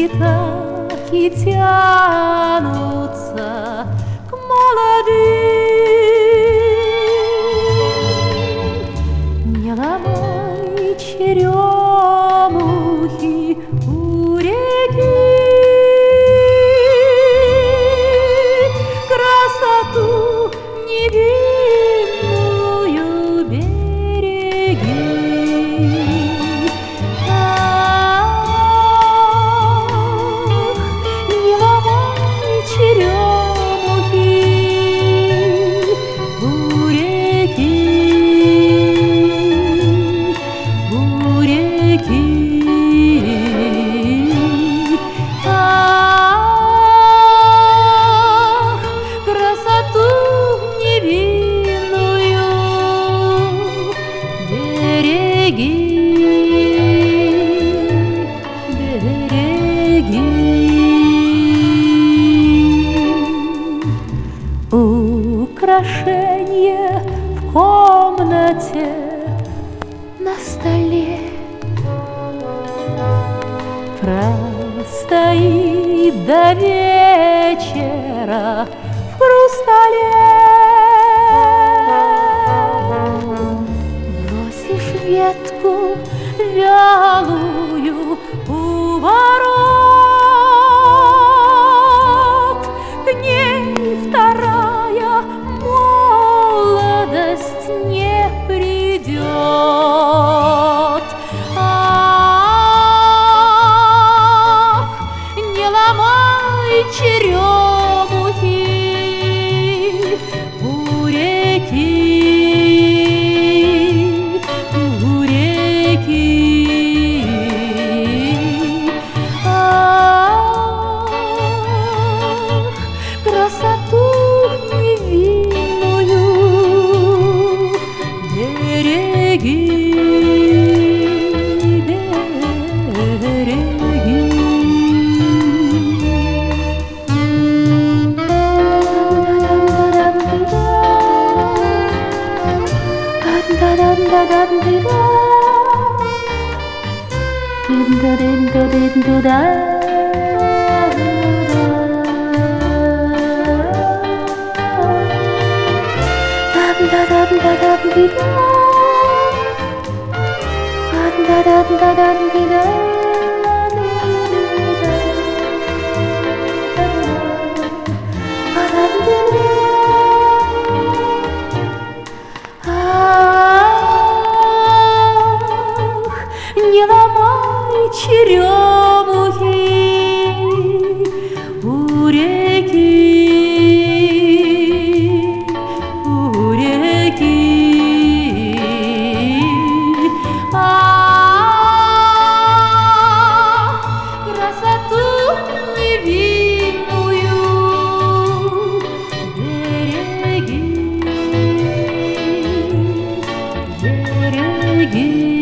Руки так и тянутся к молодым. Не ломай черемухи у реки, красоту невинную береги. Украшенье в комнате на столе простоит до вечера в хрустале. Бросишь ветку вялую у ворот, к ней вторая молодость не придет. Ах, не ломай черемухи у реки, у реки. Ах, красоту невинную береги, береги. Не ломай черемухи у реки, у реки. Ах, красоту невинную береги, береги.